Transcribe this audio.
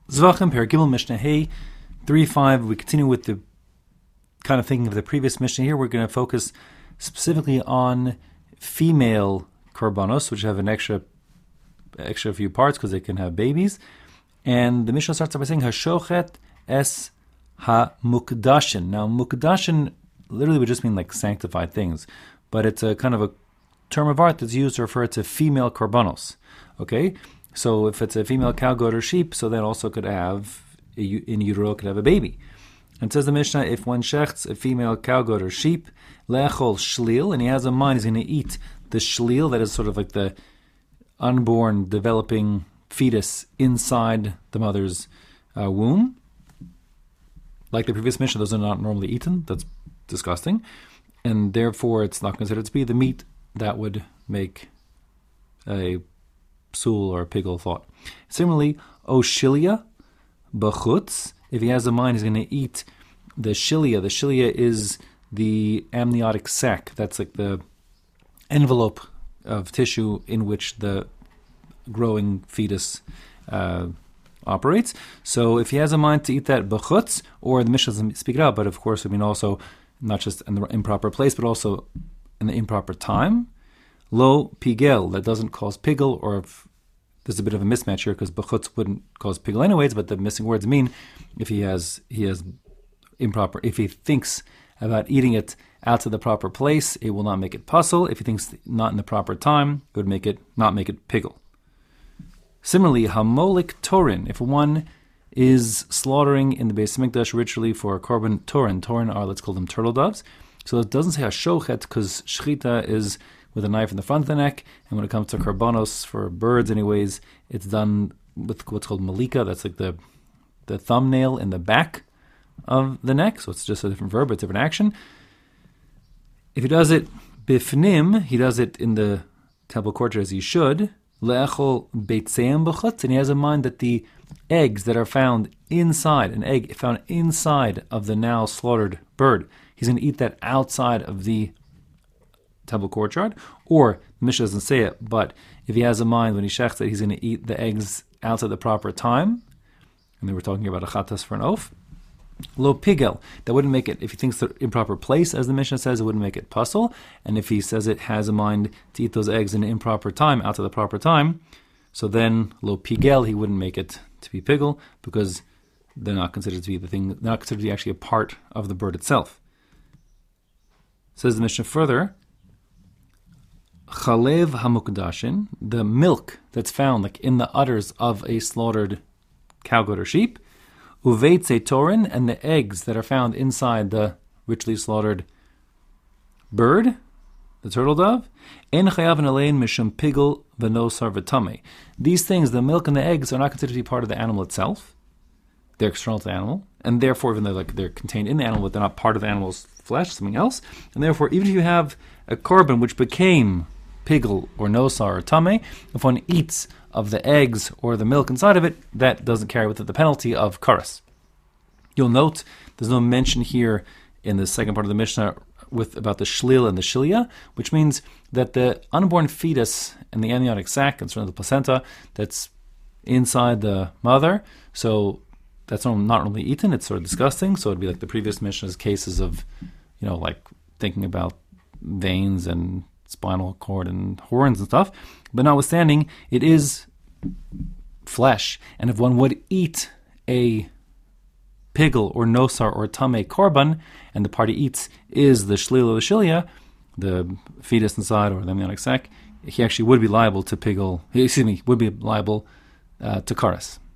Zvachim, Perigimel, Mishnah Hey, 3-5. We continue with the kind of thinking of the previous Mishnah here. We're going to focus specifically on female korbanos, which have an extra few parts because they can have babies. And the Mishnah starts out by saying, Hashochet es ha-mukdashin. Now, mukdashin literally would just mean like sanctified things, but it's a kind of a term of art that's used to refer to female korbanos. Okay? So if it's a female cow, goat, or sheep, so that also could have, in utero, could have a baby. And says the Mishnah, if one shechts a female cow, goat, or sheep, le'echol shlil, and he has a mind, he's going to eat the shlil, that is sort of like the unborn, developing fetus inside the mother's womb. Like the previous Mishnah, those are not normally eaten. That's disgusting. And therefore, it's not considered to be the meat that would make a psul or a pigel thought. Similarly, oshilia b'chutz, if he has a mind, he's going to eat the shilia. The shilia is the amniotic sac. That's like the envelope of tissue in which the growing fetus operates. So if he has a mind to eat that b'chutz, or the Mishnah doesn't speak it out, but of course I mean also not just in the improper place, but also in the improper time, lo pigel, that doesn't cause pigel, or if there's a bit of a mismatch here because b'chutz wouldn't cause pigel anyways, but the missing words mean if he has improper, if he thinks about eating it out to the proper place, it will not make it puzzle. If he thinks not in the proper time, it would not make it pigel. Similarly, hamolik torin, if one is slaughtering in the Beis Mikdash ritually for a korban torin. Torin are, let's call them turtle doves. So it doesn't say hashochet because shchita is with a knife in the front of the neck, and when it comes to korbanos for birds anyways, it's done with what's called malika. That's like the thumbnail in the back of the neck, so it's just a different verb, it's a different action. If he does it bifnim, he does it in the temple courtyard as he should, le'echol beitzeim b'chutz, and he has in mind that the eggs that are found inside, an egg found inside of the now slaughtered bird, he's going to eat that outside of the temple courtyard, or the Mishnah doesn't say it, but if he has in mind when he shechts that he's going to eat the eggs outside the proper time, and they were talking about a chatas for an oath, lo pigel, that wouldn't make it, if he thinks the improper place, as the Mishnah says, it wouldn't make it puzzle, and if he says it has in mind to eat those eggs in an improper time, outside the proper time, so then lo pigel, he wouldn't make it to be pigel, because they're not considered to be they're not considered to be actually a part of the bird itself. Says the Mishnah further, Chalev hamukdashin, the milk that's found like in the udders of a slaughtered cow, goat, or sheep, uveitze torin, and the eggs that are found inside the richly slaughtered bird, the turtle dove, en chayav alein mishum pigel v'nosar v'tamei. These things, the milk and the eggs, are not considered to be part of the animal itself. They're external to the animal, and therefore, even though they're contained in the animal, but they're not part of the animal's flesh, something else. And therefore, even if you have a korban which became pigel or nosar or tamei, if one eats of the eggs or the milk inside of it, that doesn't carry with it the penalty of karas. You'll note there's no mention here in the second part of the Mishnah about the shlil and the shilia, which means that the unborn fetus and the amniotic sac, and certainly the placenta, that's inside the mother, so that's not normally eaten. It's sort of disgusting. So it'd be like the previous Mishnah's cases of, like thinking about veins and spinal cord and horns and stuff. But notwithstanding, it is flesh. And if one would eat a pigel or nosar or tamei korban, and the part he eats is the shlil or the shilia, the fetus inside or the amniotic sac, he actually would be liable to would be liable to karas.